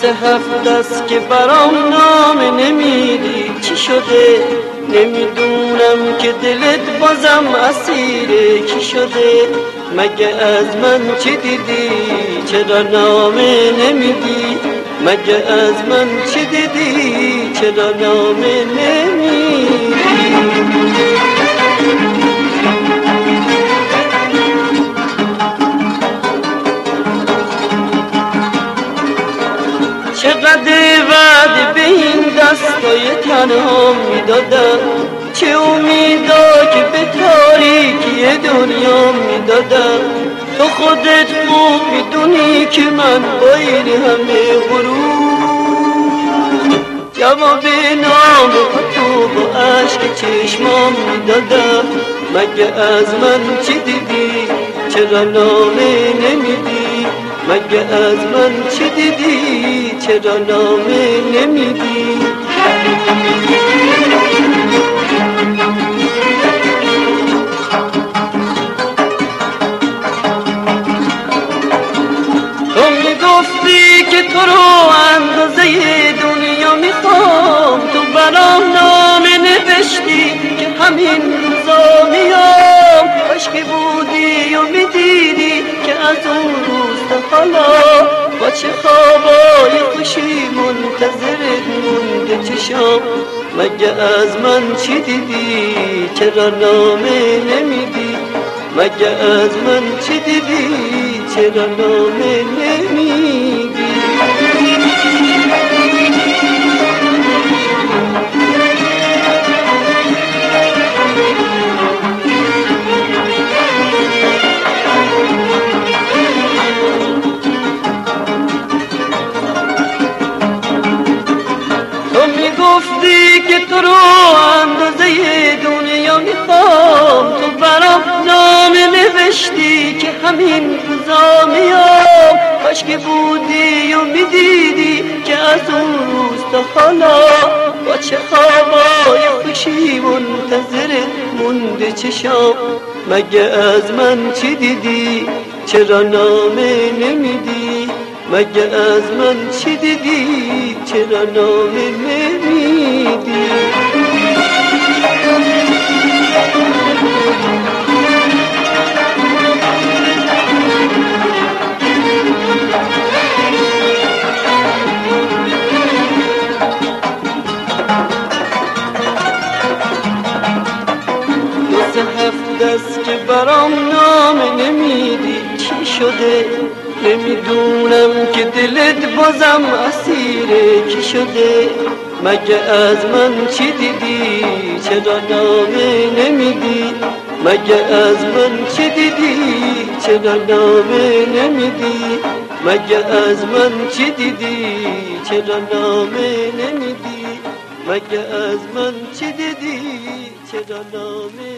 سه هفته است که برام نامه نمیدی، چی شده؟ نمیدونم که دلت بازم اسیره کی شده؟ مگه از من چی دیدی؟ چرا نامه نمیدی؟ مگه از من چی دیدی؟ چرا نامه نمیدی؟ چقدر وعده به این دستای تنها میدادم، چه امیدا که به تاریکی دنیا میدادم. تو خودت خوب میدونی که من با این همه غرور جواب نام تو با عشق چشمام میدادم. مگه از من چی دیدی؟ چرا نامه نمیدی؟ مگه از من چی دیدی؟ چرا نامه نمیدی؟ تو میگفتی که تو رو اندازه دنیا میخوام، تو برام نامه نوشتی که همین روزا میام. عشقی بودی و میدیدی که از اون روز تا حالا با چه خوابای خوشی منتظرت مونده چشام. مگه از من چی دیدی؟ چرا نامه نمیدی؟ مگه از من چی دیدی؟ چرا نامه نمیدی؟ گفتی که تو رو اندازه دنیا میخوام، تو برام نامه نوشتی که همین روزا میام. کاش که بودی و میدیدی که از اون روز تا حالا با چه خوابای خوشی منتظرت مونده چشام. مگه از من چی دیدی؟ چرا نامه نمیدی؟ مگه از من چی دیدی؟ چرا نامه نمیدی؟ دو سه هفته است که برام نامه نمیدی، چی شده؟ نمیدونم که دلت بازم اسیره کی شده؟ مگه از من چی دیدی؟ چرا نامه نمیدی؟ مگه از من چی دیدی؟ چرا نامه نمیدی؟ مگه از من چی دیدی؟ چرا نامه نمیدی؟ مگه از من چی دیدی؟ چرا نامه